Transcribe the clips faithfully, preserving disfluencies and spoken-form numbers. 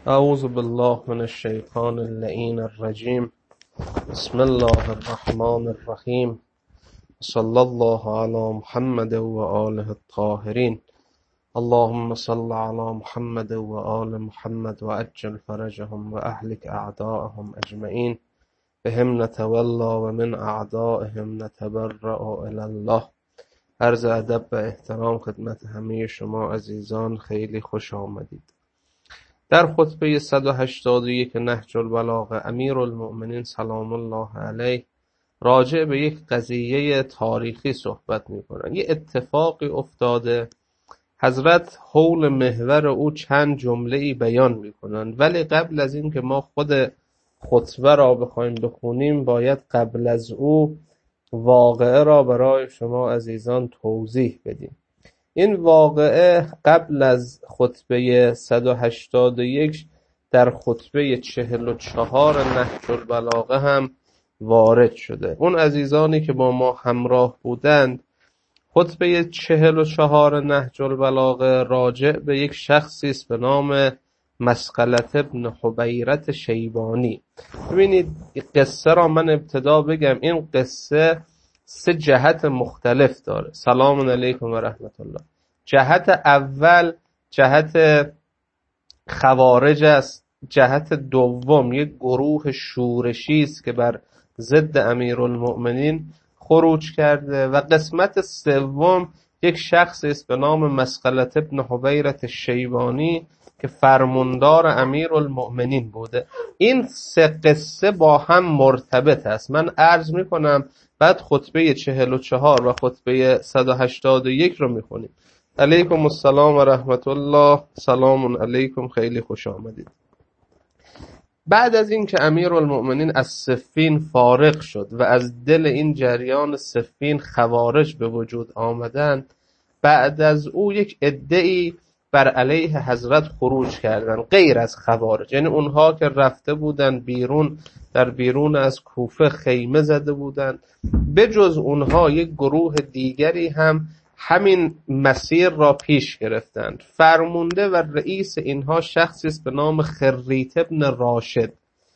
اعوذ بالله من الشیطان اللعین الرجیم. بسم الله الرحمن الرحیم. صلی الله علی محمد و آله الطاهرین. اللهم صل علی محمد و آل محمد و عجل فرجهم و اهلک اعداءهم اجمعین. بهم نتولا و من اعدائهم نتبرأ الی الله. عرض ادب و احترام خدمت همه شما عزیزان، خیلی خوش آمدید. در خطبه صد و هشتاد و یک نهج البلاغه امیرالمؤمنین سلام الله علیه راجع به یک قضیه تاریخی صحبت می‌کنند. یه اتفاقی افتاده، حضرت حول محور او چند جمله‌ای بیان می‌کنند، ولی قبل از این که ما خود خطبه را بخوایم بخونیم باید قبل از او واقعه را برای شما عزیزان توضیح بدیم. این واقعه قبل از خطبه صد و هشتاد و یک در خطبه چهل و چهار نهج البلاغه هم وارد شده. اون عزیزانی که با ما همراه بودند، خطبه چهل و چهار نهج البلاغه راجع به یک شخصی است به نام مسقلة ابن حبیرة شیبانی. ببینید قصه را من ابتدا بگم، این قصه سه جهت مختلف داره. سلام علیکم و رحمت الله. جهت اول جهت خوارج است. جهت دوم یک گروه شورشی است که بر ضد امیرالمؤمنین خروج کرده و قسمت سوم یک شخص است به نام مسقلة ابن حبیرة شیبانی که فرماندار امیرالمؤمنین بوده. این سه قصه با هم مرتبط است. من عرض میکنم بعد خطبه چهل و چهار و خطبه صد و هشتاد و یک رو میخونیم. علیکم السلام و رحمت الله. سلام علیکم، خیلی خوش آمدید. بعد از این که امیرالمؤمنین از صفین فارغ شد و از دل این جریان صفین خوارج به وجود آمدند، بعد از او یک عده‌ای بر علیه حضرت خروج کردند غیر از خوارج، یعنی اونها که رفته بودند بیرون، در بیرون از کوفه خیمه زده بودند. به جز اونها یک گروه دیگری هم همین مسیر را پیش گرفتند. فرمانده و رئیس اینها شخصی است به نام خریط ابن راشد.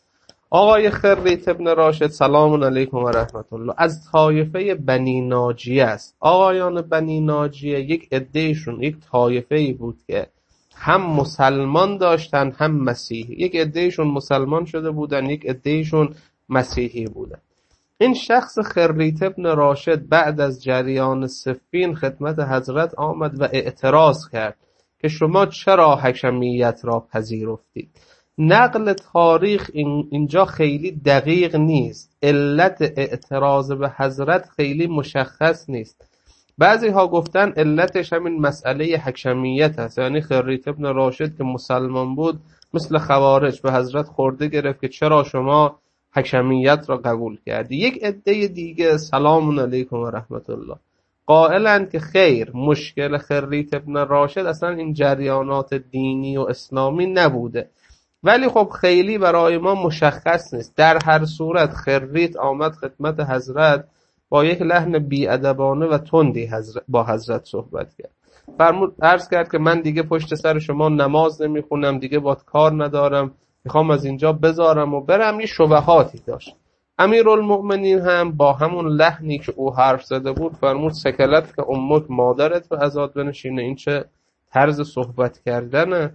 آقای خریط ابن راشد سلام علیکم و رحمت الله از طایفه بنی ناجیه است. آقایان بنی ناجیه یک عدهشون یک طایفه‌ای بود که هم مسلمان داشتن هم مسیحی. یک عدهشون مسلمان شده بودن، یک عدهشون مسیحی بودن. این شخص خریط ابن راشد بعد از جریان صفین خدمت حضرت آمد و اعتراض کرد که شما چرا حکمیت را پذیرفتید. نقل تاریخ اینجا خیلی دقیق نیست، علت اعتراض به حضرت خیلی مشخص نیست. بعضی ها گفتن علتش همین مسئله حکمیت هست، یعنی خریط ابن راشد که مسلمان بود مثل خوارج به حضرت خورده گرفت که چرا شما حکمیت را قبول کردی. یک عده دیگه سلام علیکم و رحمت الله قائلند که خیر، مشکل خریط ابن راشد اصلا این جریانات دینی و اسلامی نبوده، ولی خب خیلی برای ما مشخص نیست. در هر صورت خریط آمد خدمت حضرت با یک لحن بی‌ادبانه و تندی با حضرت صحبت کرد. فرمود عرض کرد که من دیگه پشت سر شما نماز نمیخونم، دیگه باید کار ندارم، میخوام از اینجا بذارم و برم. یه شبهاتی داشت. امیرالمؤمنین هم با همون لحنی که او حرف زده بود فرمود سکلت که امک، مادرت به عزاد بنشینه. این چه طرز صحبت کردنه؟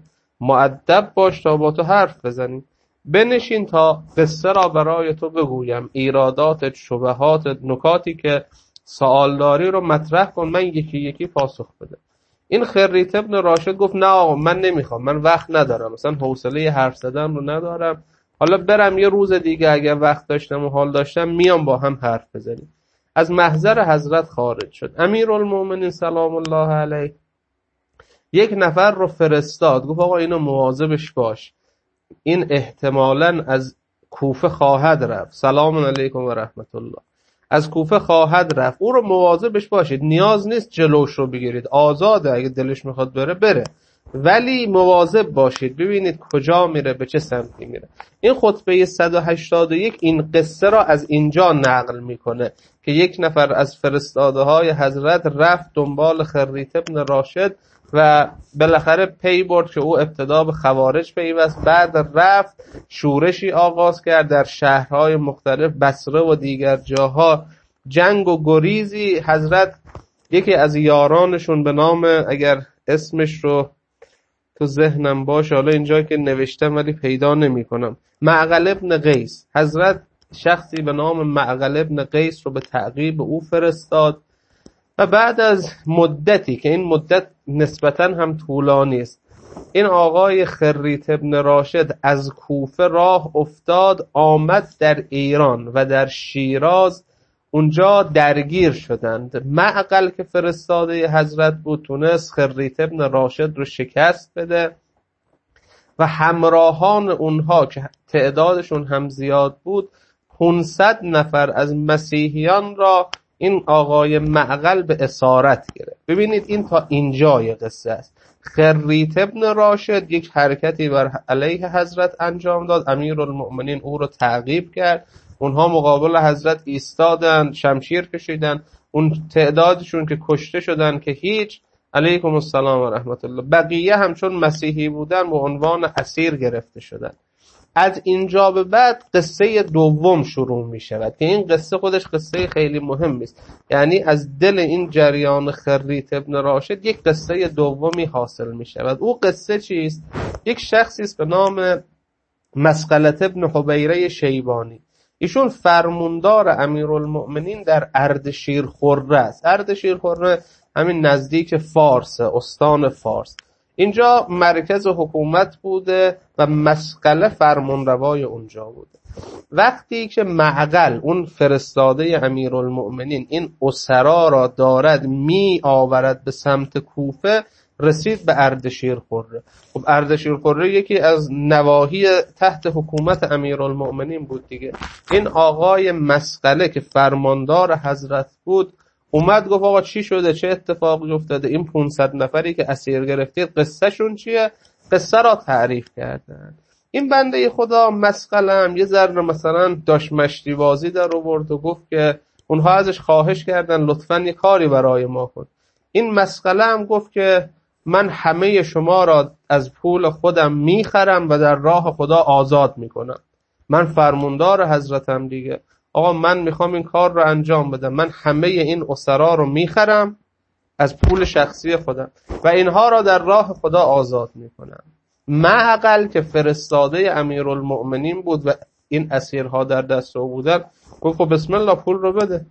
مؤدب باش تا با تو حرف بزنیم. بنشین تا قصه را برای تو بگویم، ایرادات، شبهات، نکاتی که سوال داری رو مطرح کن، من یکی یکی پاسخ بده. این خریط ابن راشد گفت نه آقا من نمیخوام، من وقت ندارم، مثلا حوصله حرف زدن رو ندارم، حالا برم یه روز دیگه اگر وقت داشتم و حال داشتم میام با هم حرف بزنیم. از محضر حضرت خارج شد. امیرالمؤمنین سلام الله علیه یک نفر رو فرستاد، گفت آقا اینو مواظبش باش، این احتمالاً از کوفه خواهد رفت. سلام علیکم و رحمت الله. از کوفه خواهد رفت، او رو مواظبش باشید. نیاز نیست جلوش رو بگیرید، آزاده، اگه دلش میخواد بره بره، ولی مواظب باشید ببینید کجا میره، به چه سمتی میره. این خطبه صد و هشتاد و یک این قصه را از اینجا نقل میکنه که یک نفر از فرستاده های حضرت رفت دنبال خریط ابن راشد و بالاخره پی برد که او ابتدا به خوارج پیوست، بعد رفت شورشی آغاز کرد در شهرهای مختلف، بصره و دیگر جاها، جنگ و گریزی. حضرت یکی از یارانشون به نام، اگر اسمش رو تو ذهنم باشه، حالا اینجا که نوشتم ولی پیدا نمی کنم، معقل ابن قیس، حضرت شخصی به نام معقل ابن قیس رو به تعقیب او فرستاد و بعد از مدتی که این مدت نسبتاً هم طولانی است، این آقای خریت ابن راشد از کوفه راه افتاد، آمد در ایران و در شیراز، اونجا درگیر شدند. معقل که فرستاده حضرت بود تونست خریت ابن راشد رو شکست بده و همراهان اونها که تعدادشون هم زیاد بود، پانصد نفر از مسیحیان را این آقای معقل به اسارت گرفت. ببینید این تا اینجای قصه است. خریت ابن راشد یک حرکتی بر علیه حضرت انجام داد، امیرالمؤمنین او رو تعقیب کرد، اونها مقابل حضرت ایستادن، شمشیر کشیدن، اون تعدادشون که کشته شدن که هیچ، علیکم السلام و رحمت الله، بقیه هم چون مسیحی بودن به عنوان اسیر گرفته شدن. از اینجا به بعد قصه دوم شروع می شود که این قصه خودش قصه خیلی مهمی است. یعنی از دل این جریان خریت ابن راشد یک قصه دومی حاصل می شود. او قصه چیست؟ یک شخصی است به نام مسقلة ابن حبیره شیبانی. ایشون فرماندار امیرالمؤمنین در اردشیر خوره است. اردشیر خوره همین نزدیک فارس، استان فارس. اینجا مرکز حکومت بوده و مسقله فرمانروای اونجا بوده. وقتی که معقل اون فرستاده امیرالمؤمنین این اسرا را دارد می آورد به سمت کوفه، رسید به اردشیر خوره. خب اردشیر خوره یکی از نواحی تحت حکومت امیرالمؤمنین بود دیگه. این آقای مسقله که فرماندار حضرت بود اومد گفت آقا چی شده، چه اتفاقی افتاده، این پانصد نفری که اسیر گرفتید قصه شون چیه؟ قصه را تعریف کردن. این بنده خدا مسقله هم یه ذره مثلا داشت مشتی بازی در آورد و گفت که اونها ازش خواهش کردن لطفاً یه کاری برای ما کن. این مسقله هم گفت که من همه شما را از پول خودم میخرم و در راه خدا آزاد میکنم. من فرماندار حضرتم دیگه. آقا من میخوام این کار رو انجام بدم. من همه این اسرا رو میخرم از پول شخصی خودم و اینها را در راه خدا آزاد میکنم. معقل که فرستاده امیرالمؤمنین بود و این اسیرها در دست او بودن، گفت بسم الله پول رو بده.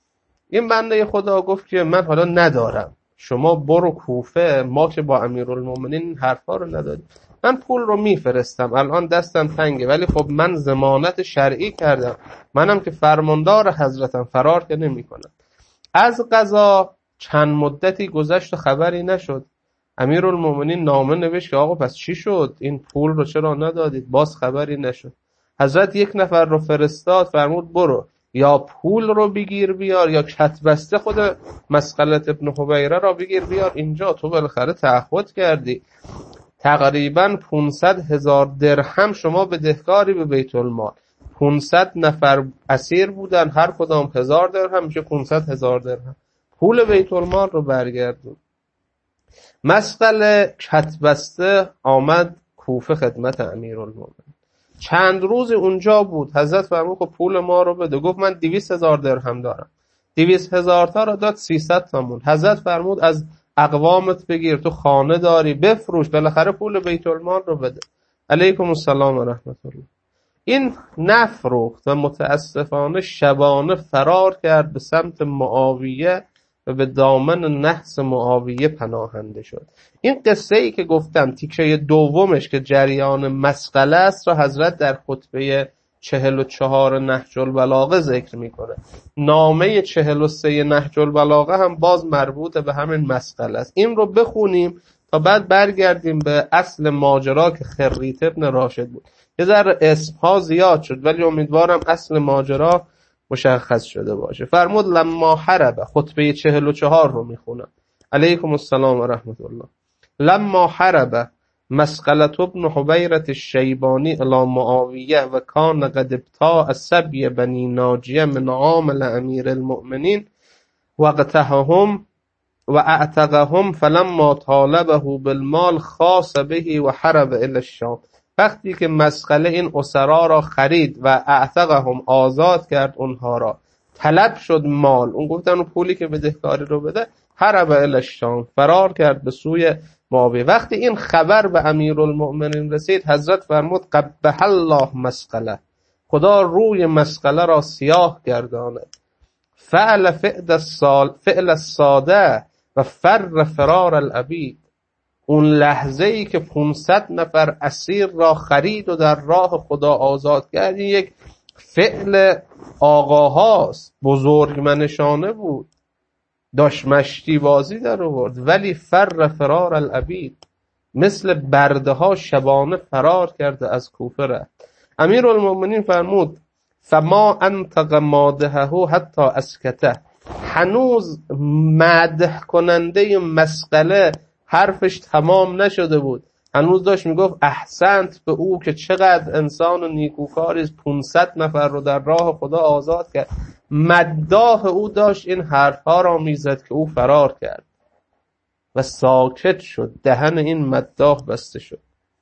این بنده خدا گفت که من حالا ندارم، شما برو کوفه، ما که با امیرالمؤمنین این حرفا رو نداریم، من پول رو میفرستم، الان دستم تنگه، ولی خب من ضمانت شرعی کردم، منم که فرماندار حضرتم، فرار که نمی کنم. از قضا چند مدتی گذشت و خبری نشد. امیرالمؤمنین نامه نوشت که آقا پس چی شد، این پول رو چرا ندادید؟ باز خبری نشد. حضرت یک نفر رو فرستاد، فرمود برو یا پول رو بگیر بیار یا کتبسته خود مسقلة ابن حبیره را بگیر بیار اینجا، تو بالاخره تعهد کردی. تقریبا پانصد هزار درهم شما بدهکاری به بیت المال. پانصد نفر اسیر بودن، هر کدام هزار درهم، میشه پانصد هزار درهم. پول بیت المال رو برگردون. مسقله کتبسته آمد کوفه خدمت امیرالمومنین. چند روز اونجا بود. حضرت فرمود خب پول ما رو بده. گفت من دویست هزار درهم دارم. دویست هزار تا رو داد، سیصد تا موند. حضرت فرمود از اقوامت بگیر، تو خانه داری بفروش، بالاخره پول بیت المال رو بده. علیکم السلام و رحمت الله. این نفروخت و متاسفانه شبانه فرار کرد به سمت معاویه و به دامن نحس معاویه پناهنده شد. این قصه ای که گفتم تیکه دومش که جریان مسقله است را حضرت در خطبه چهل و چهار نهج البلاغه ذکر میکنه. نامه چهل و سه نهج البلاغه هم باز مربوط به همین مسقله است. این رو بخونیم تا بعد برگردیم به اصل ماجرا که خریت ابن راشد بود. یه ذره اسمها زیاد شد ولی امیدوارم اصل ماجرا مشخص شده باشه. فرمود لما حرب، خطبه چهل و چهار رو میخونم. علیکم السلام و رحمت الله. لما حرب مسقلة ابن حبیرة الشیبانی الی معاویه و کان قد ابتاع سبی بنی ناجیه من عامل امیر المؤمنین وقتهم و اعتقهم فلما طالبه بالمال خاص به و حرب الی الشام. وقتی که مسقله این اسرا را خرید و اعتقهم آزاد کرد اونها را، طلب شد مال، اون گفتن اون پولی که بدهکاری رو بده، حرب الی الشام، فرار کرد به سوی معاویه. وقتی این خبر به امیرالمؤمنین رسید، حضرت فرمود قبح الله مسقله، خدا روی مسقله را سیاه گرداند. فعل فعل السال فعل الساده و فر فرار العبید. اون لحظه ای که پانصد نفر اسیر را خرید و در راه خدا آزاد کرد، یک فعل آقاهاست، بزرگ منشانه بود، داشت مشتی بازی در آورد، ولی فر فرار العبید، مثل برده ها شبانه فرار کرده از کوفه رفت. امیرالمؤمنین فرمود فما انطق مادحه حتی اسکته. هنوز مدح کننده مسقله حرفش تمام نشده بود، هنوز داشت میگفت احسنت به او که چقدر انسان و نیکوکاری، پانصد نفر رو در راه خدا آزاد کرد. مداح او داشت این حرفها را میزد که او فرار کرد و ساکت شد، دهن این مداح بسته شد.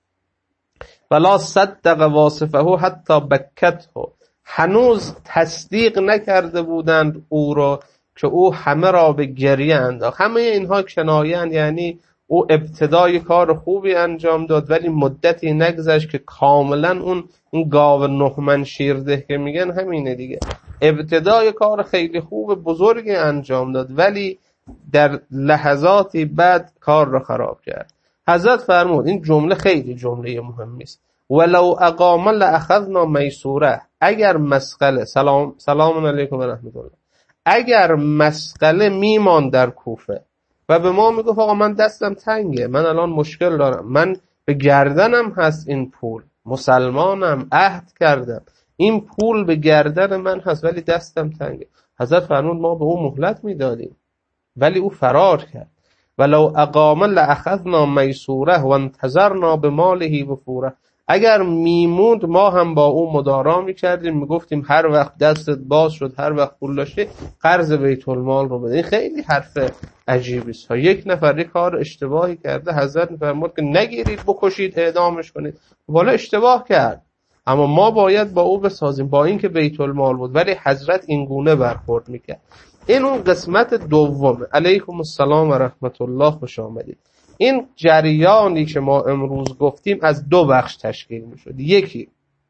ولا صدق واصفه حتی بکته. هنوز تصدیق نکرده بودند او را که او همه را به گریه انداخت. همه اینها کنایه‌اند، یعنی او ابتدای کار خوبی انجام داد ولی مدتی نگذشت که کاملا اون این گاو نهمن شیرده که میگن همینه دیگه، ابتدای کار خیلی خوب بزرگی انجام داد ولی در لحظاتی بعد کار را خراب کرد. حضرت فرمود، این جمله خیلی جمله مهمی است، ولو اقام لاخذنا میسوره. اگر مسقله، سلام سلام علیکم و رحمت الله، اگر مسقله میمان در کوفه و به ما میگفت آقا من دستم تنگه، من الان مشکل دارم، من به گردنم هست این پول، مسلمانم، عهد کردم، این پول به گردن من هست ولی دستم تنگه، حضرت فرمود ما به او مهلت میدادیم ولی او فرار کرد. ولو اقام لاخذنا میسوره و انتظرنا بماله بفوره. اگر میموند ما هم با او مدارا میکردیم، میگفتیم هر وقت دستت باز شد، هر وقت پول داشتی، قرض بیت المال رو بده. این خیلی حرف عجیبی است. یک نفر یک کار اشتباهی کرده، حضرت میفرمود که نگیرید بکشید اعدامش کنید، والا اشتباه کرد اما ما باید با او بسازیم، با اینکه بیت المال بود ولی حضرت این گونه برخورد میکرد. این اون قسمت دومه. علیکم السلام و رحمت الله، خوش آمدید. این جریانی که ما امروز گفتیم از دو بخش تشکیل می شد. یکی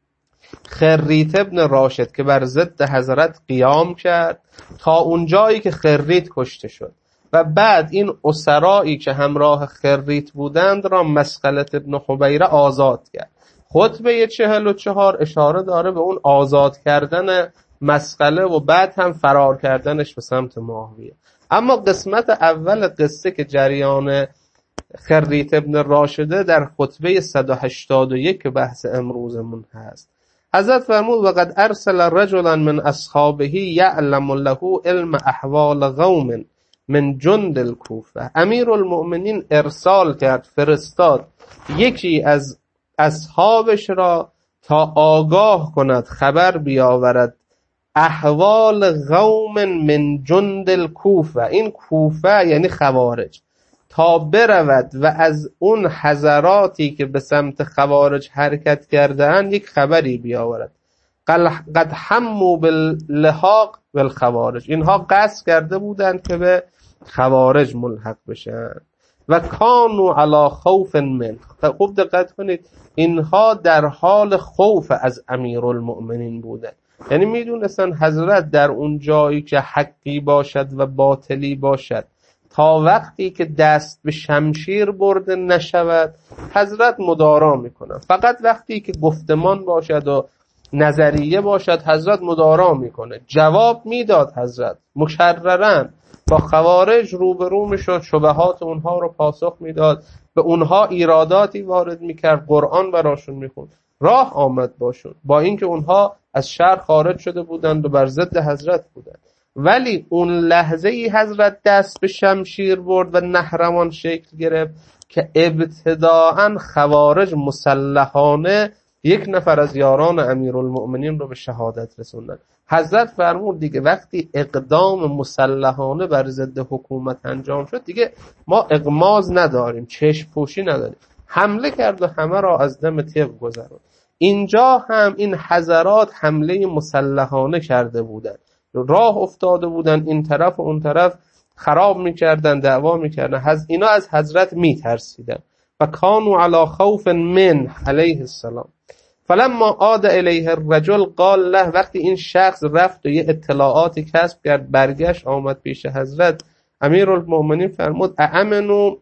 خریت ابن راشد که بر ضد حضرت قیام کرد تا اونجایی که خریت کشته شد و بعد این اسرایی که همراه خریت بودند را مسقله ابن حبیره آزاد کرد. خطبه چهل و چهار اشاره داره به اون آزاد کردن مسقله و بعد هم فرار کردنش به سمت معاویه. اما قسمت اول قصه که جریان خریت ابن راشده در خطبه صد و هشتاد و یک بحث امروزمون هست. حضرت فرمود وقد ارسل رجلا من اصحابه یعلم له علم احوال قوم من جند الکوفه. امیرالمؤمنین ارسال کرد، فرستاد یکی از اصحابش را تا آگاه کند، خبر بیاورد احوال قوم من جند الکوفه. این کوفه یعنی خوارج، تا برود و از اون حضراتی که به سمت خوارج حرکت کرده‌اند یک خبری بیاورد. قد هموا باللحاق بالخوارج. اینها قصد کرده بودند که به خوارج ملحق بشن و کانوا علی خوف من. خوب دقت کنید، اینها در حال خوف از امیرالمؤمنین بودند، یعنی میدونستن حضرت در اون جایی که حقی باشد و باطلی باشد تا وقتی که دست به شمشیر برده نشود حضرت مدارا میکنن، فقط وقتی که گفتمان باشد و نظریه باشد حضرت مدارا میکنه. جواب میداد حضرت مکررن، با خوارج روبرو میشد، شبهات اونها رو پاسخ میداد، به اونها ایراداتی وارد میکرد، قرآن براشون میخوند، راه آمد باشون، با اینکه اونها از شهر خارج شده بودند و بر ضد حضرت بودند. ولی اون لحظه ای حضرت دست به شمشیر برد و نهروان شکل گرفت که ابتداعا خوارج مسلحانه یک نفر از یاران امیرالمؤمنین رو به شهادت رسوندن. حضرت فرمود دیگه وقتی اقدام مسلحانه بر ضد حکومت انجام شد دیگه ما اغماض نداریم، چشم پوشی نداریم. حمله کرد و همه را از دم تیغ گذراند. اینجا هم این حضرات حمله مسلحانه کرده بودن، راه افتاده بودن این طرف و اون طرف، خراب میکردن، دعوا میکردن. از اینا از حضرت میترسیدن. و کانوا علی خوف من علیه السلام. فلما عاد الیه الرجل قال له، وقتی این شخص رفت و یه اطلاعاتی کسب کرد برگشت آمد پیش حضرت، امیرالمؤمنین فرمود اامنوا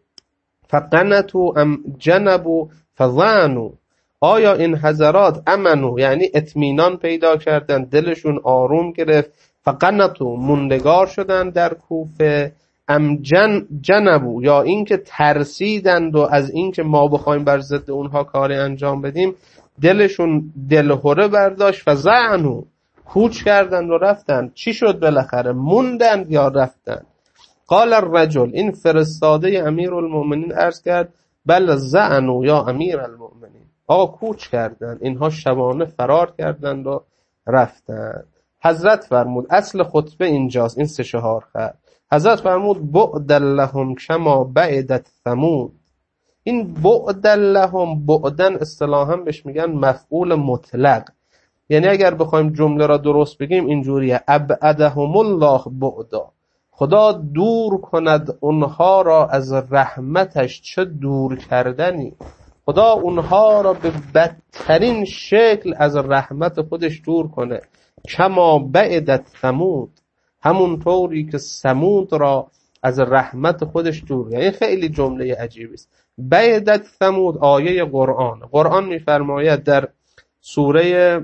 فقنتوا ام جنبوا فظنوا، آیا این حضرات امنو یعنی اطمینان پیدا کردن، دلشون آروم گرفت، فقنتوا موندگار شدن در کوفه، ام جن جنبوا یا اینکه ترسیدند و از اینکه ما بخوایم بر ضد اونها کاری انجام بدیم دلشون دلهره برداشت، فزعنوا کوچ کردند و رفتن. چی شد بالاخره؟ موندند یا رفتن؟ قال الرجل، این فرستاده امیرالمؤمنین عرض کرد بل زعنوا یا امیرالمؤمنین، آقا کوچ کردند، اینها شبانه فرار کردند و رفتند. حضرت فرمود، اصل خطبه اینجاست، این سه چهار خط. حضرت فرمود بعد لهم کما بعدت ثمود. این بعد لهم، بعدن اصطلاحا بهش میگن مفعول مطلق، یعنی اگر بخوایم جمله را درست بگیم اینجوریه ابعدهم الله بعدا، خدا دور کند اونها را از رحمتش. چه دور کردنی! خدا اونها را به بدترین شکل از رحمت خودش دور کنه. کما بعدت ثمود، همون طوری که ثمود را از رحمت خودش دور. یعنی خیلی جمله عجیبی است. بعدت ثمود آیه قرآن. قرآن میفرماید در سوره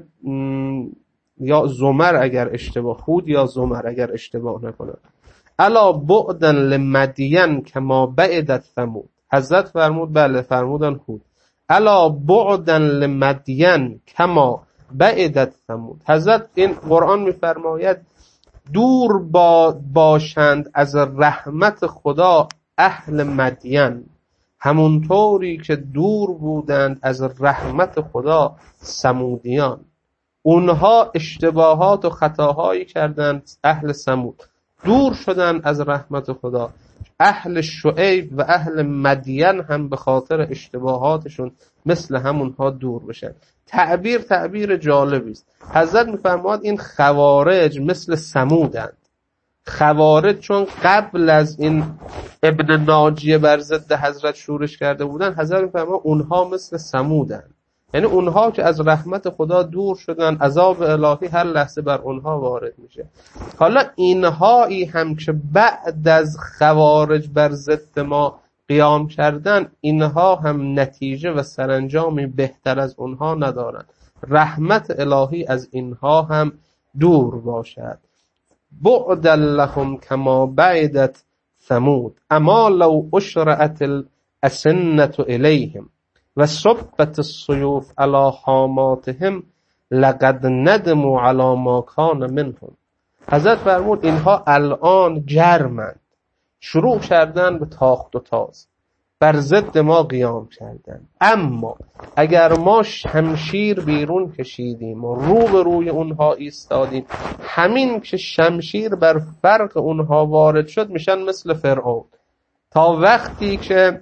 یا زمر اگر اشتباه، هود یا زمر اگر اشتباه نکنم، الا بعدا لمدین کما بعدت ثمود. حضرت فرمود بله، فرمودن هود، الا بعدا لمدین کما بعدت ثمود. حضرت این قرآن میفرماید دور با باشند از رحمت خدا اهل مدین، همونطوری که دور بودند از رحمت خدا ثمودیان. اونها اشتباهات و خطاهایی کردند، اهل ثمود دور شدن از رحمت خدا. اهل شعیب و اهل مدین هم به خاطر اشتباهاتشون مثل همونها دور بشن. تعبیر تعبیر جالبی است. حضرت میفرماد این خوارج مثل ثمودند. خوارج چون قبل از این ابن ناجیه بر ضد حضرت شورش کرده بودن، حضرت میفرماد اونها مثل ثمودند، یعنی اونها که از رحمت خدا دور شدن، عذاب الهی هر لحظه بر اونها وارد میشه. حالا اینهایی هم که بعد از خوارج بر ضد ما قیام کردن، اینها هم نتیجه و سرانجامی بهتر از اونها ندارن. رحمت الهی از اینها هم دور باشد. بعد لهم کما بعدت ثمود اما لو اشرعت الاسنة الیهم و صبت السیوف علی حاماتهم لقد ندموا علی ما کان منهم. حضرت فرمود اینها الان گرمند، شروع کردن به تاخت و تاز، بر ضد ما قیام کردن، اما اگر ما شمشیر بیرون کشیدیم و رو به روی اونها ایستادیم، همین که شمشیر بر فرق اونها وارد شد میشن مثل فرعون. تا وقتی که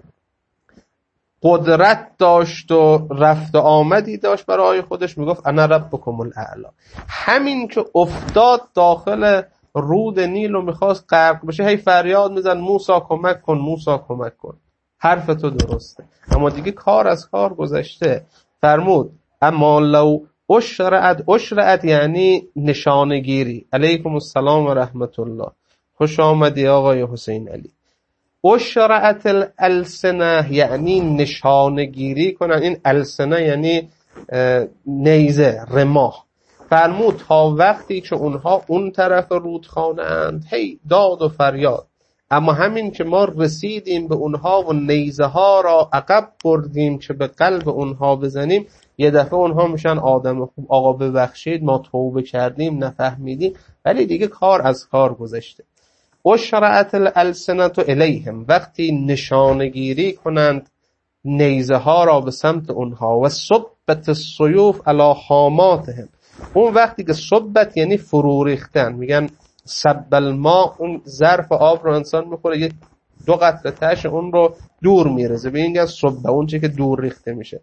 قدرت داشت و رفت و آمدی داشت برای خودش میگفت انا ربکم الاعلی. همین که افتاد داخل رود نیل و میخواست غرق بشه، هی فریاد میزن موسی کمک کن، موسی کمک کن. حرف تو درسته، اما دیگه کار از کار گذشته. فرمود اما لو اشرعت، اشرعت یعنی نشانگیری. علیکم السلام و رحمت الله، خوش آمدی آقای حسین علی. اشرعت الالسنه یعنی نشانگیری کنن. این السنه یعنی نیزه، رماه. فرمود تا وقتی که اونها اون طرف رودخانه اند، هی داد و فریاد، اما همین که ما رسیدیم به اونها و نیزه ها را عقب بردیم که به قلب اونها بزنیم، یه دفعه اونها میشن آدم خوب، آقا ببخشید ما توبه کردیم نفهمیدیم، ولی دیگه کار از کار گذشته. اشرعت الالسنة الیهم، وقتی نشانگیری کنند نیزه ها را به سمت اونها، و صبت صبت السیوف علی حاماتهم. اون وقتی که صبت یعنی فرو ریختن، میگن صب الماء، اون ظرف آب رو انسان میخوره یک دو قطره تش اون رو دور میرزه، به این میگن صبه، اون چیزی که دور ریخته میشه.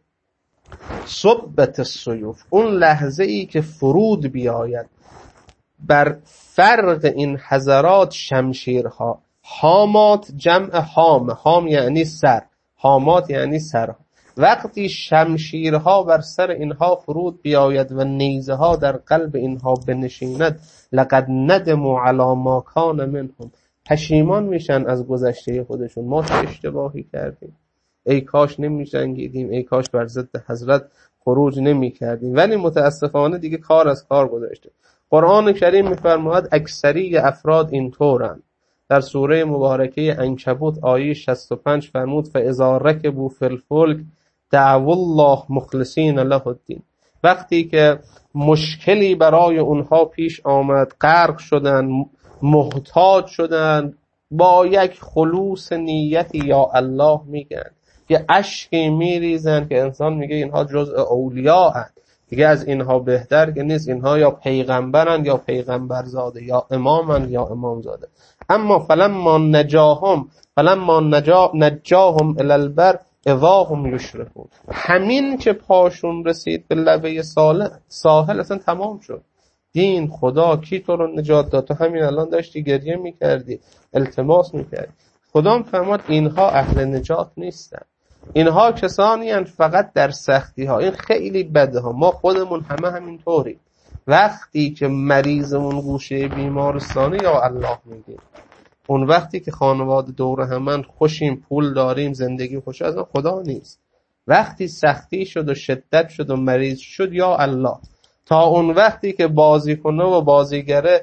صبت السیوف، اون لحظه ای که فرود بیاید بر فرق این حضرات شمشیرها. حامات جمع حام، حام یعنی سر، حامات یعنی سر. وقتی شمشیرها بر سر اینها فرود بیاید و نیزه ها در قلب اینها بنشیند، لقد ندموا علی ما کان منهم، پشیمان میشن از گذشته خودشون. ما چه اشتباهی کردیم، ای کاش نمی جنگیدیم، ای کاش بر ضد حضرت خروج نمی کردیم. ولی متاسفانه دیگه کار از کار گذشته. قرآن کریم میفرماید اکثری افراد اینطورن. در سوره مبارکه عنکبوت آیه شصت و پنج فرمود فاذا رکبوا فی الفلک دعوا الله مخلصین له الدین. وقتی که مشکلی برای اونها پیش آمد، غرق شدن، محتاج شدن، با یک خلوص نیتی یا الله میگن، یه اشکی میریزن که انسان میگه اینها جزء اولیاء هست، دیگه از اینها بهتر که نیست، اینها یا پیغمبرن یا پیغمبرزاده، یا امامن یا امامزاده. اما فلما نجاهم فلما نجا نجاهم الی البر اذا هم یشرکون، همین که پاشون رسید به لبه ساحل اصلا تمام شد. دین، خدا، کی تو رو نجات داد؟ تو همین الان داشتی گریه میکردی، التماس میکردی. خدا میفرماد اینها اهل نجات نیستن، اینها کسانی هستند فقط در سختی ها. این خیلی بده ها، ما خودمون همه همین طوری. وقتی که مریضمون گوشه بیمارستانه یا الله میگیم، اون وقتی که خانواده دور همن خوشیم، پول داریم، زندگی خوش، از خدا نیست. وقتی سختی شد و شدت شد و مریض شد یا الله. تا اون وقتی که بازیکنه و بازیگره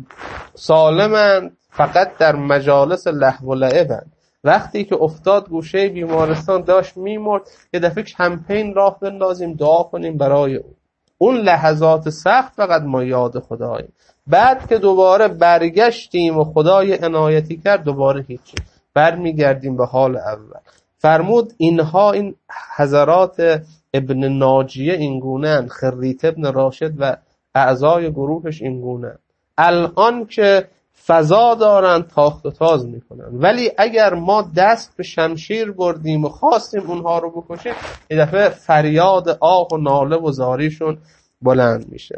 سالمند، فقط در مجالس لهو و لعبند. وقتی که افتاد گوشه بیمارستان داشت میمرد، یه دفعه کمپین راه بندازیم دعا کنیم برای اون. اون لحظات سخت فقط ما یاد خداییم. بعد که دوباره برگشتیم و خدای عنایتی کرد، دوباره هیچی، برمیگردیم به حال اول. فرمود اینها، این حضرات ابن ناجیه اینگونن، خریت ابن راشد و اعضای گروهش اینگونن. الان که فضا دارن تاخت و تاز میکنن، ولی اگر ما دست به شمشیر بردیم و خواستیم اونها رو بکشیم، یه دفعه فریاد آه و ناله و زاریشون بلند میشه.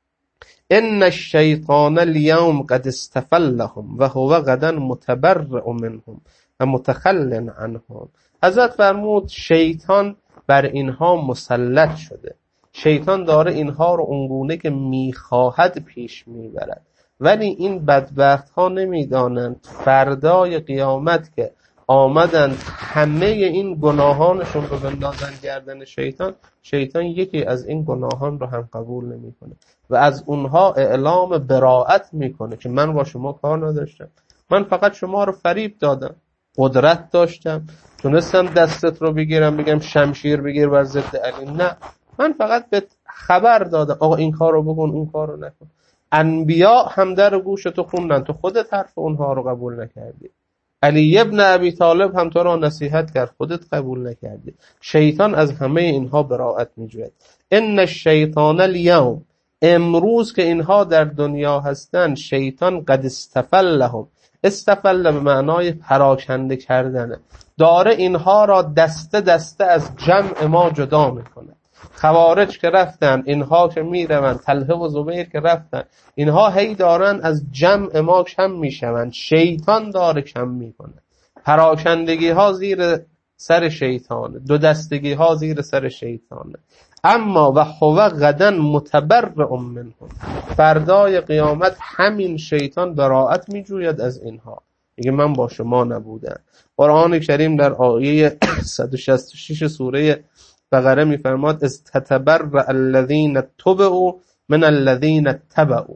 ان الشیطان اليوم قد استفلهم و هو غدا متبرئ منهم و متخل عنهم. حضرت فرمود شیطان بر اینها مسلط شده، شیطان داره اینها رو اونگونه که میخواهد پیش میبرد. ولی این بدبخت ها نمیدانند فردای قیامت که آمدند همه این گناهانشون رو بندازن گردن شیطان، شیطان یکی از این گناهان رو هم قبول نمیکنه و از اونها اعلام براءت میکنه که من با شما کار نداشتم، من فقط شما رو فریب دادم، قدرت داشتم، تونستم دستت رو بگیرم بگم شمشیر بگیر بر ضد علی، نه، من فقط به خبر دادم آقا این کار رو بکن اون کار رو نکن. انبیا هم در گوش تو خوندن، تو خودت حرف اونها رو قبول نکردی. علی ابن ابی طالب هم تو را نصیحت کرد، خودت قبول نکردی. شیطان از همه اینها براءت میجوید. ان الشیطان الیوم، امروز که اینها در دنیا هستن، شیطان قد استفلهم، استفل به معنای پراکنده کردنه، داره اینها را دسته دسته از جمع ما جدا میکنه. خوارج که رفتن، اینها که میروند، طلحه و زبیر که رفتن، اینها هی دارن از جمع ما کم میشوند، شیطان داره کم میکنه. پراکندگی ها زیر سر شیطانه، دو دستگی ها زیر سر شیطانه. اما و هو غدا متبرئ منهم، فردای قیامت همین شیطان براءت میجوید از اینها، میگه من با شما نبودم. قرآن کریم در آیه صد و شصت و شش سوره بقره میفرماد استتبرأ الذین اتبعوا من الذین اتبعوا.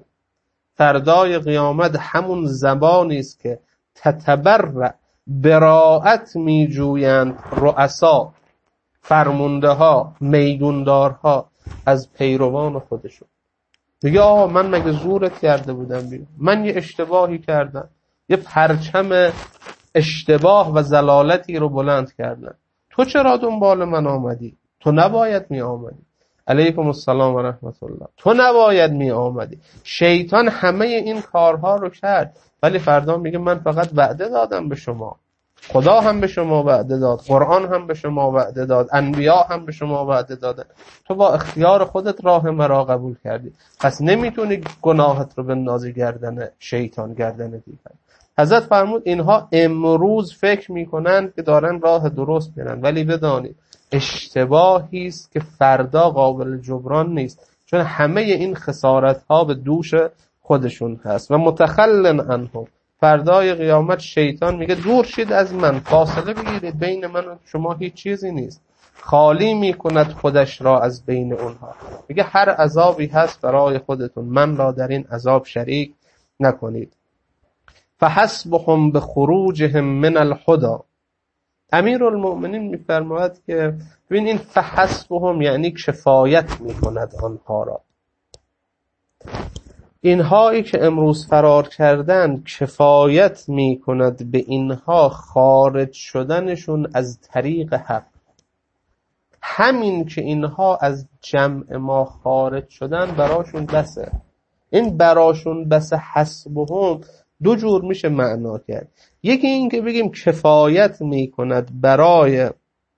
فردای قیامت همون زبانی است که تتبرأ، براءت میجویند رؤسا، فرمانده ها، میگوندارها از پیروان خودشون. دیگه آقا من مگه زورت کرده بودم بیرون؟ من یه اشتباهی کردم، یه پرچم اشتباه و ضلالتی رو بلند کردم، تو چرا دنبال من آمدی؟ تو نباید می آمدی. علیکم السلام و رحمت الله. تو نباید می آمدی. شیطان همه این کارها رو کرد، ولی فردا میگه من فقط وعده دادم به شما. خدا هم به شما وعده داد، قرآن هم به شما وعده داد، انبیا هم به شما وعده دادن. تو با اختیار خودت راه مرا قبول کردی، پس نمیتونی گناهت رو بندازی گردن شیطان، گردن دیگر. حضرت فرمود اینها امروز فکر میکنن که دارن راه درست میرن، ولی بدانید اشتباهی است که فردا قابل جبران نیست، چون همه این خسارت ها به دوش خودشون هست. و متخلن عنهم، فردای قیامت شیطان میگه دور شید از من، فاصله بگیرید، بین من و شما هیچ چیزی نیست. خالی میکند خودش را از بین اونها، میگه هر عذابی هست برای خودتون، من را در این عذاب شریک نکنید. فحسبهم بخروجهم من الهدى. امیرالمؤمنین میفرماید که ببین این فحسبهم یعنی کفایت میکند آنها را. اینهایی که امروز فرار کردن کفایت میکند به اینها خارج شدنشون از طریق حق. همین که اینها از جمع ما خارج شدن براشون بسه. این براشون بسه حسبهم دو جور میشه معنا کرد. یکی این که بگیم کفایت میکند برای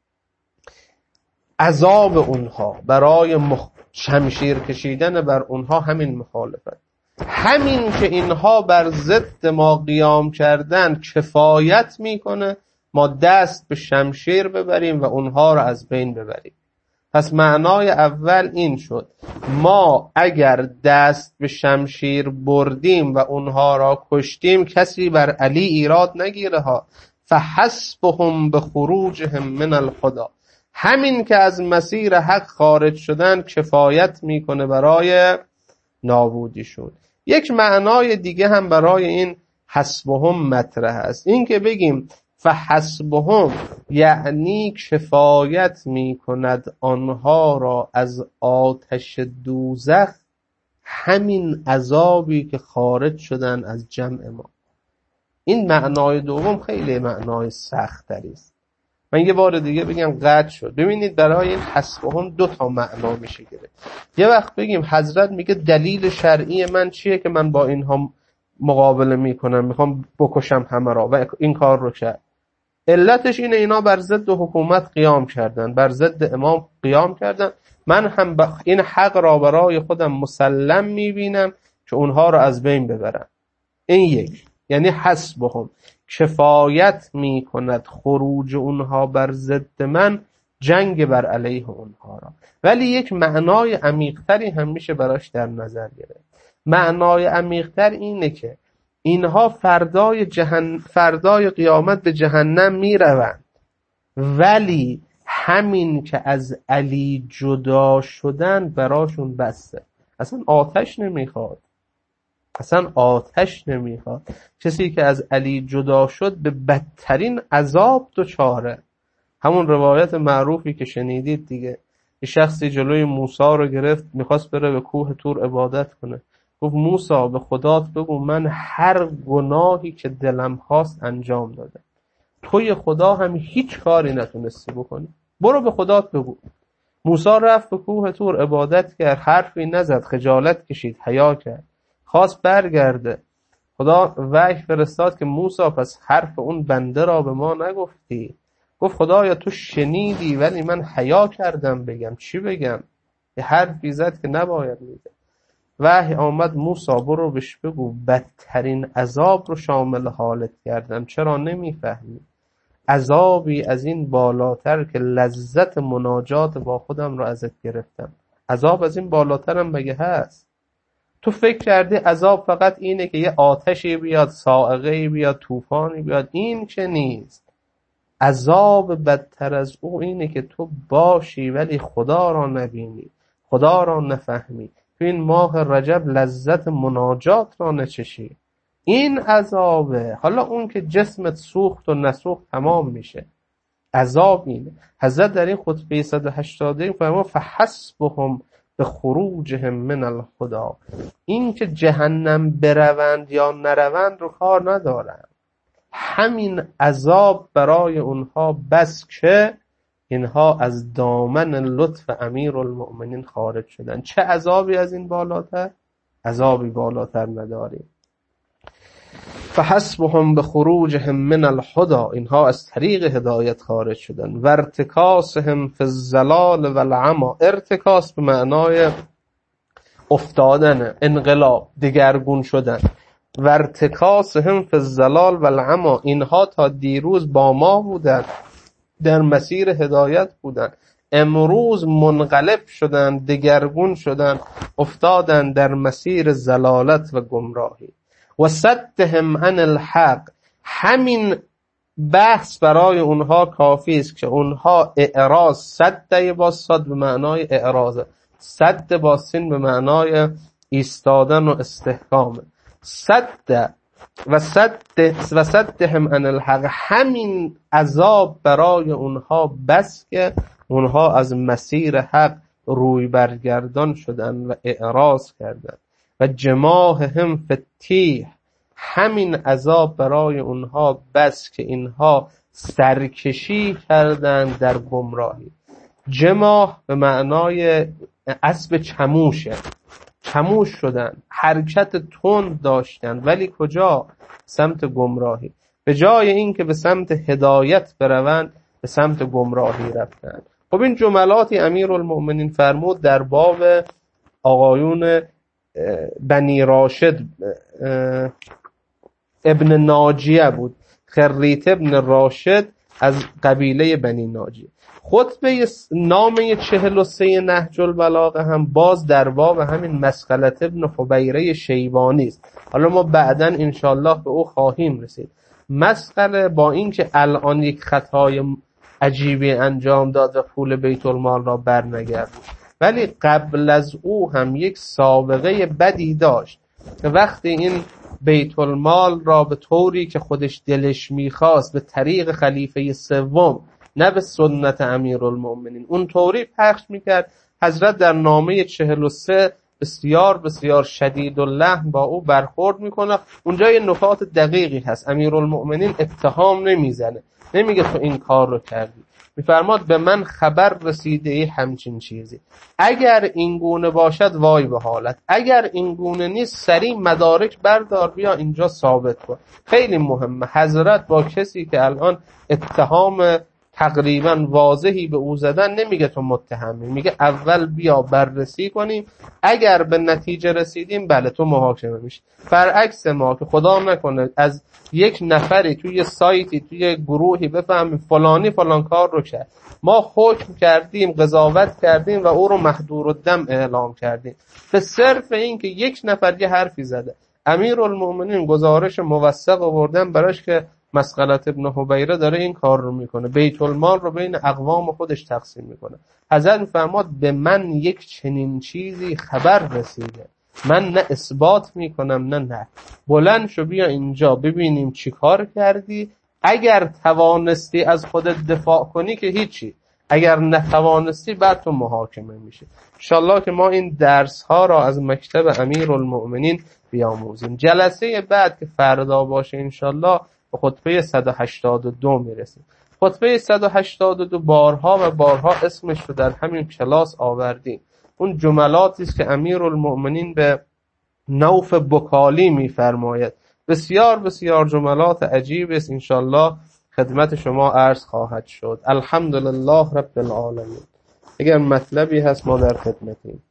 عذاب اونها، برای مخ... شمشیر کشیدن بر اونها، همین مخالفت. همین که اینها بر ضد ما قیام کردن کفایت میکنه ما دست به شمشیر ببریم و اونها را از بین ببریم. پس معنای اول این شد ما اگر دست به شمشیر بردیم و اونها را کشتیم کسی بر علی ایراد نگیره ها. فحسبهم بخروجهم من الهدى، همین که از مسیر حق خارج شدن کفایت میکنه برای نابودیشون. یک معنای دیگه هم برای این حسبهم مطرح است، این که بگیم فحسبهم یعنی کفایت میکند آنها را از آتش دوزخ، همین عذابی که خارج شدن از جمع ما. این معنای دوم خیلی معنای سخت تری است. من یه بار دیگه بگم قطع شد. ببینید برای این حسبهم دو تا معنا میشه گرفت. یه وقت بگیم حضرت میگه دلیل شرعی من چیه که من با اینها مقابله میکنم، میخوام بکشم همه را و این کار رو کرد. علتش اینه اینا بر ضد حکومت قیام کردن، بر ضد امام قیام کردن. من هم این حق را برای خودم مسلم میبینم که اونها را از بین ببرم. این یک، یعنی حسبهم کفایت میکند خروج اونها بر ضد من، جنگ بر علیه اونها را. ولی یک معنای عمیق‌تری هم میشه براش در نظر گرفت. معنای عمیق‌تر اینه که اینها فردای جهن... فردای قیامت به جهنم میروند، ولی همین که از علی جدا شدن براشون بسته. اصلا آتش نمیخواد، اصلا آتش نمیخواد. کسی که از علی جدا شد به بدترین عذاب دچاره. همون روایت معروفی که شنیدید دیگه، یه شخصی جلوی موسی رو گرفت، میخواست بره به کوه طور عبادت کنه. گفت موسی به خدات بگو من هر گناهی که دلم خواست انجام دادم، توی خدا هم هیچ کاری نتونستی بکنی، برو به خدات بگو. موسی رفت به کوه طور عبادت کرد، حرفی نزد، خجالت کشید، حیا کرد، خواست برگرده. خدا وحی فرستاد که موسی پس حرف اون بنده را به ما نگفتی؟ گفت خدایا تو شنیدی ولی من حیا کردم بگم. چی بگم؟ یه حرفی زد که نباید میگه. وحی آمد موسی برو بهش بگو بدترین عذاب رو شامل حالت کردم، چرا نمیفهمی؟ عذابی از این بالاتر که لذت مناجات با خودم رو ازت گرفتم. عذاب از این بالاتر هم مگه هست؟ تو فکر کردی عذاب فقط اینه که یه آتشی بیاد، صاعقه‌ای بیاد، طوفانی بیاد؟ این که نیست. عذاب بدتر از او اینه که تو باشی ولی خدا را نبینی، خدا را نفهمی، تو این ماه رجب لذت مناجات را نچشی. این عذابه. حالا اون که جسمت سوخت و نسوخت تمام میشه. عذاب اینه. حضرت در این خطبه صد و هشتاد فرمود فحسبهم به خروجهم من الهدى. این که جهنم بروند یا نروند رو کار ندارن، همین عذاب برای اونها بس که اینها از دامن لطف امیرالمؤمنین خارج شدن. چه عذابی از این بالاتر؟ عذابی بالاتر نداریم. فحسبهم بخروجهم من الهدى، اینها از طریق هدایت خارج شدن. و ارتکاسهم فی الضلال والعمی، ارتکاس به معنای افتادن، انقلاب، دگرگون شدن. و ارتکاسهم فی الضلال والعمی، اینها تا دیروز با ما بودن، در مسیر هدایت بودن، امروز منقلب شدن، دگرگون شدن، افتادن در مسیر ضلالت و گمراهی. و صدهم عن الحق، همین بحث برای اونها کافی است که اونها اعراض، صد با صاد به معنای اعراض، صد با سین به معنای ایستادن و استحکام، صد و صد و صدهم عن الحق، همین عذاب برای اونها بس که اونها از مسیر حق روی برگردان شدن و اعراض کردن. و جماههم فی التیه، همین عذاب برای اونها بس که اینها سرکشی کردن در گمراهی. جماه به معنای اسب چموشه، چموش شدن، حرکت تند داشتن، ولی کجا؟ سمت گمراهی. به جای این که به سمت هدایت بروند، به سمت گمراهی رفتن. خب این جملاتی امیرالمؤمنین فرمود در باب آقایون بنی راشد، ابن ناجیه بود، خریت ابن راشد از قبیله بنی ناجیه. خطبه نامه چهل و سه نهج البلاغه هم باز در باب همین مسخلة ابن حبیره شیبانی است. حالا ما بعداً انشالله به او خواهیم رسید. مسخله با این که الان یک خطای عجیبی انجام داد و پول بیت المال را برنگردید، ولی قبل از او هم یک سابقه بدی داشت. وقتی این بیت المال را به طوری که خودش دلش میخواست، به طریق خلیفه سوم، نه به سنت امیرالمؤمنین، اون طوری پخش میکرد، حضرت در نامه چهل و سه بسیار بسیار شدید اللحن با او برخورد میکنه. اونجا یه نکات دقیقی هست، امیرالمؤمنین اتهام نمیزنه، نمیگه تو این کار رو کردی، میفرماد به من خبر رسیده ای همچین چیزی، اگر این گونه باشد وای به حالت، اگر این گونه نیست سریع مدارک بردار بیا اینجا ثابت کن. خیلی مهمه. حضرت با کسی که الان اتهام تقریبا واضحی به او زدن نمیگه تو متهمی، میگه اول بیا بررسی کنیم، اگر به نتیجه رسیدیم بله تو محاکمه میشی. برعکس ما که خدا نکنه از یک نفری توی سایتی توی گروهی بفهمیم فلانی فلان کار رو کرد، ما حکم کردیم، قضاوت کردیم و او رو محضور الدم اعلام کردیم به صرف این که یک نفر یه حرفی زده. امیرالمؤمنین گزارش موثق آوردن براش که مسخلة ابن حبیره داره این کار رو میکنه، بیت المال رو بین اقوام خودش تقسیم میکنه. حضرت فرماد به من یک چنین چیزی خبر رسیده، من نه اثبات میکنم نه نه، بلند شو بیا اینجا ببینیم چی کار کردی، اگر توانستی از خودت دفاع کنی که هیچی، اگر نتوانستی بعد تو محاکمه میشه. انشالله که ما این درس ها را از مکتب امیرالمؤمنین بیاموزیم. جلسه بعد که فردا باشه انشالله به خطبه صد و هشتاد و دو میرسیم. خطبه صد و هشتاد و دو بارها و بارها اسمش رو در همین کلاس آوردیم. اون جملاتی است که امیرالمؤمنین به نوف بکالی میفرماید. بسیار بسیار جملات عجیب است، انشالله خدمت شما عرض خواهد شد. الحمدلله رب العالمین. اگر مطلبی هست ما در خدمتیم.